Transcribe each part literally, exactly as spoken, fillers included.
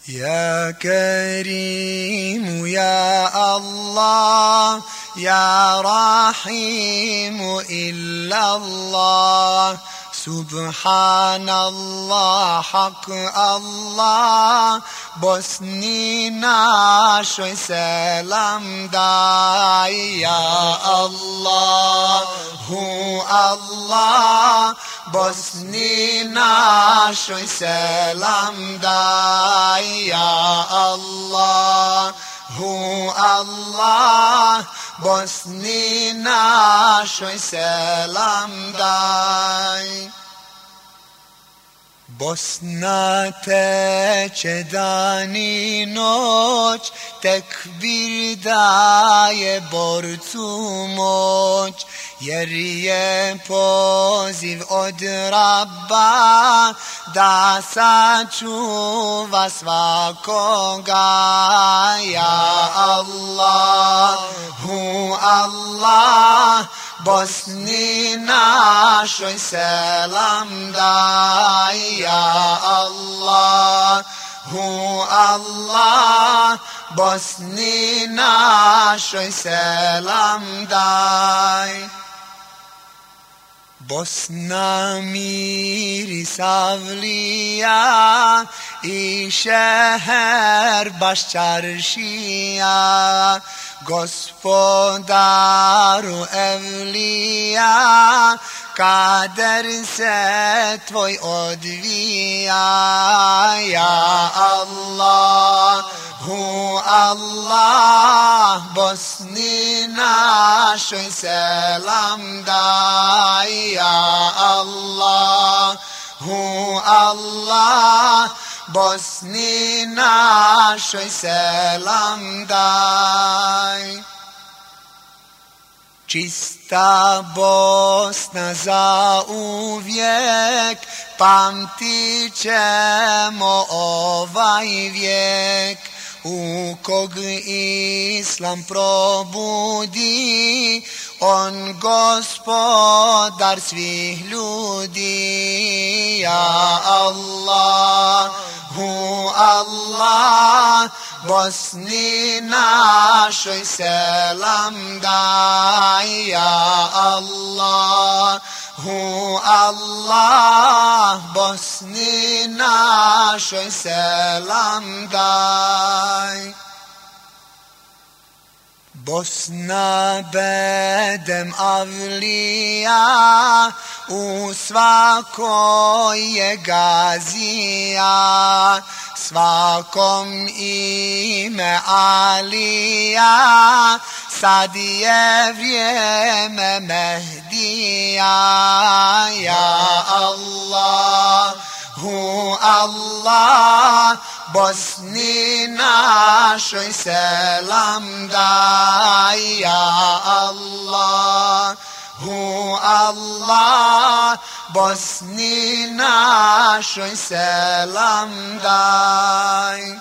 يا كريم يا الله يا رحيم إلا الله سبحان الله حق الله بسنی نشوی سلام دای یا الله هو الله بسنی نشوی سلام دای یا الله هو الله بسنی نشوی سلام دای بسنت چه دانی نوچ تکبیر دای برتو موچ یریه پوزیو اد ربا داسا چو وسوا کنگا یا الله هو الله بسنی نشوی سلام دای یا الله هو الله بسنی نشوی سلام دای بسنا میری ساولیا ای شهر باش چرشیا Gospodaru evlija, kader se tvoj odvija, ja Allah, hu Allah, Bosni našoj selam daj, ja Allah, hu Allah, Bosni našoj selam daj. Čista Bosna za uvijek, pamtit ćemo ovaj vijek, u kog Islam probudi, on gospodar svih ljudi, ja Allah, hu Allah, Bosni našoj selam daj, ja Allah, hu Allah, Bosni našoj selam daj. Bosna bedem avlija, u svakoj je gazija, svakom ime Alija, sad je vrijeme Mehdija, ja Allah, hu Allah, Bosni našoj selam daj, ja Allah, hu Allah, Bosni našoj selam daj.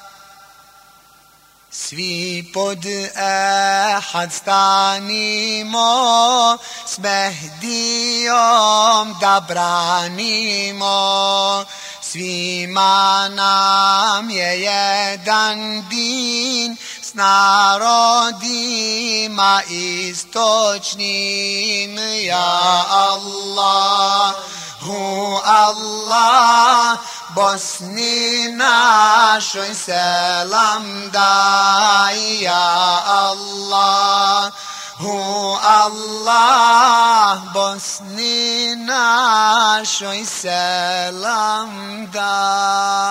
Svi pod ehad stanimo, s Mehdijom da branimo, svima nam je jedan din, s narodima istočnim, ja Allah, hu Allah, Bosni našoj selam daj, ja Allah, hu Allah, Bosni našoj selam daj.